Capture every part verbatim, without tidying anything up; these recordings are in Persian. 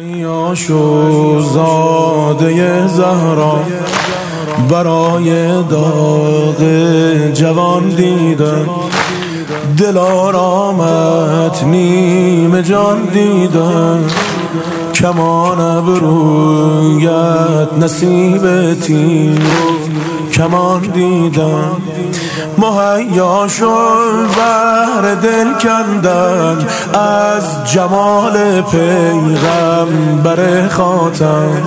مهیا شو زاده زهرا، برای داغ جوان دیدم دل آرامت نیمه جان دیدم، کمان ابرویت نصیب تیر کمان دیدم. مهیا شد بهر دل کندن از جمال پیغمبر خاتم،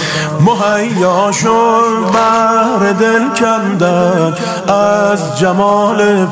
مهیا شد بهر دل کندن از جمال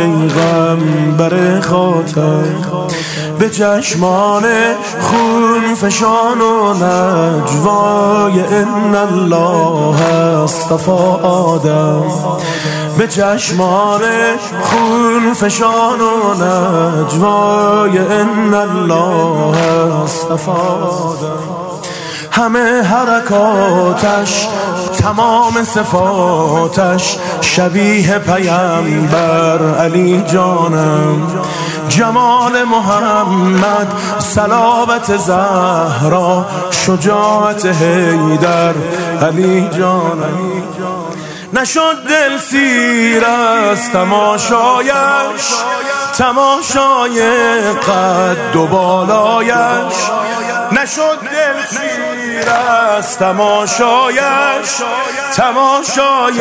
پیغمبر خاتم. به چشمان خون فشان و نجوای ان الله اصطفی آدم، به چشمان خون فشان و نجوای ان الله اصطفی آدم. همه حرکاتش تمام صفاتش شبیه پیامبر علی جانم، جمال محمد صلابت زهرا شجاعت حیدر علی جانم. نشد دل سیر از تماشایش، تماشای قد و بالایش، نشد دل سیر از تماشایش، تماشای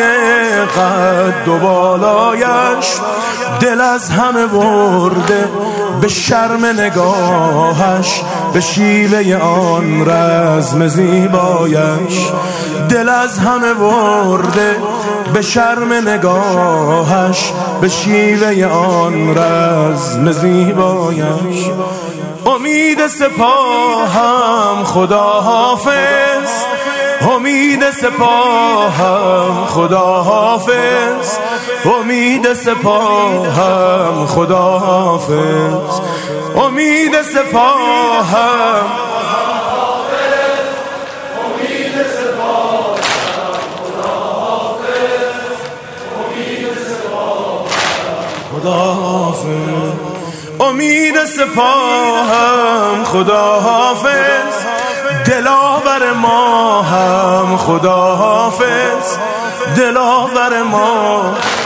قد و بالایش. دل از همه برده به شرم نگاهش، به شیوه آن رزم زیبایش. دل از همه برده به شرم نگاهش، به شیوه آن رزم زیبایش. امید سپاهم خدا حافظ، امید سپاهم خدا حافظ، امید سپاهم خدا حافظ، امید سپاهم خدا حافظ، امید سپاهم خدا حافظ. دلاور ما هم خدا حافظ، دلاور ما.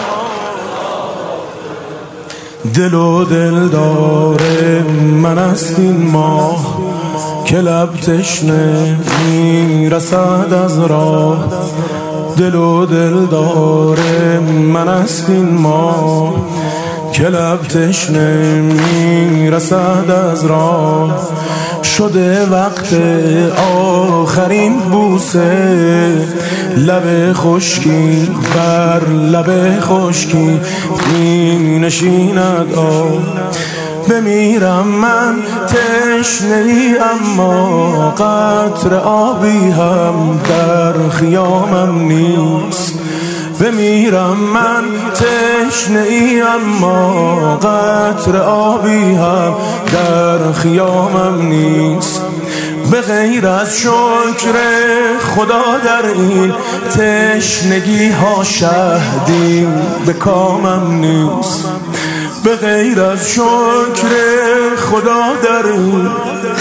دل و دلدار من است این ماه که لب تشنه میرسد از راه. دل و دلدار من است این ماه که لب تشنه میرسد از راه. شده وقت آخرین بوسه، لب خشکی بر لب خشکی می نشیند آب. بمیرم من تشنه ای اما قطره آبی هم در خیامم نیست. بمیرم من تشنه ای اما قطره آبی هم در خیامم نیست. به غیر از شکر خدا در این تشنگی ها شهدی به کامم نیست. به غیر از شکر خدا در این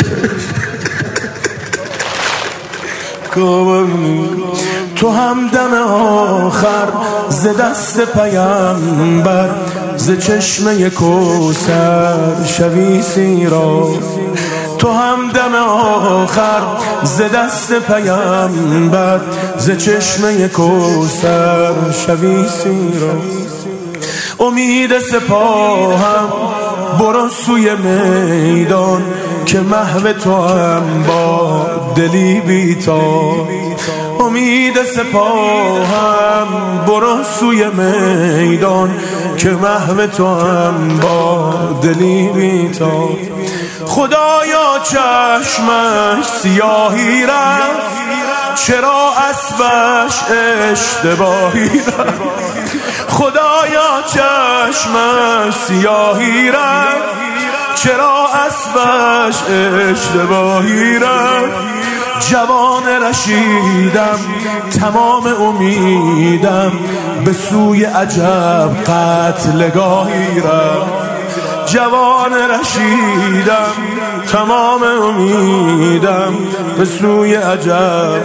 کامم نیست. تو هم دم آخر ز دست پیامبر، ز چشمه کوثر شوی سیرا. تو هم دم آخر ز دست پیامبر، ز چشمه کوثر شوی سیرا. امید سپاهم برو سوی میدان که محو تو هم با دلی بی‌تاب. امید سپاهم برو سوی میدان که محو تو هم با دلی بی‌تاب. خدایا چشمش سیاهی رفت، چرا اسبش اشتباهی رفت. خدایا چشمش سیاهی رفت، چرا اسبش اشتباهی رفت. جوان رشیدم تمام امیدم به سوی عجب قتلگاهی رفت. جوان رشیدم تمام امیدم به سوی عجب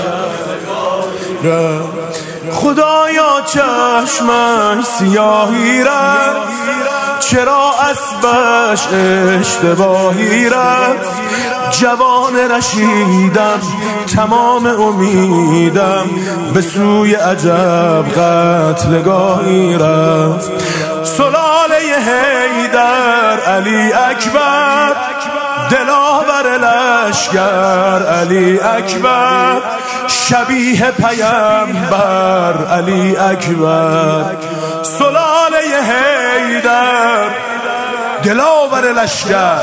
خدایا چشمش سیاهی رفت، چرا اسبش اشتباهی رفت. جوان رشیدم تمام امیدم، به سوی عجب قتلگاهی رفت. سلاله حیدر علی اکبر، دلاور لشگر علی اکبر، شبیه پیامبر علی اکبر. سلاله حیدر دلاور لشگر،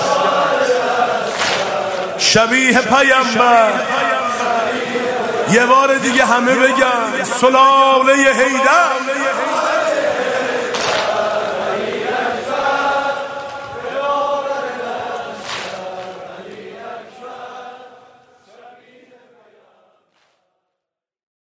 شبیه پیامبر. یه بار دیگه همه بگن سلاله حیدر.